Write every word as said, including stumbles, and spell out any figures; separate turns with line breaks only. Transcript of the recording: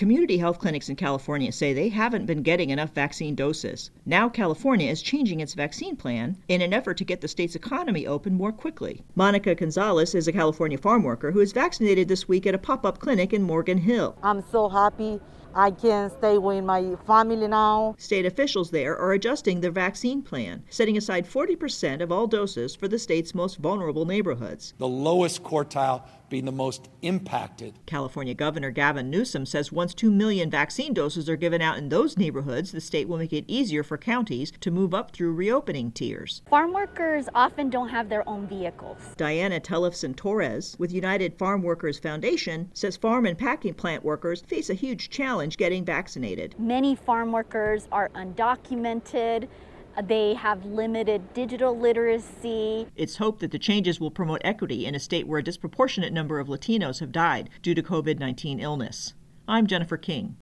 Community health clinics in California say they haven't been getting enough vaccine doses. Now California is changing its vaccine plan in an effort to get the state's economy open more quickly. Monica Gonzalez is a California farm worker who is vaccinated this week at a pop-up clinic in Morgan Hill.
I'm so happy I can stay with my family now.
State officials there are adjusting their vaccine plan, setting aside forty percent of all doses for the state's most vulnerable neighborhoods.
The lowest quartile being the most impacted.
California Governor Gavin Newsom says once two million vaccine doses are given out in those neighborhoods, the state will make it easier for counties to move up through reopening tiers.
Farm workers often don't have their own vehicles.
Diana Tellefson Torres with United Farm Workers Foundation says farm and packing plant workers face a huge challenge getting vaccinated.
Many farm workers are undocumented. They have limited digital literacy.
It's hoped that the changes will promote equity in a state where a disproportionate number of Latinos have died due to COVID nineteen illness. I'm Jennifer King.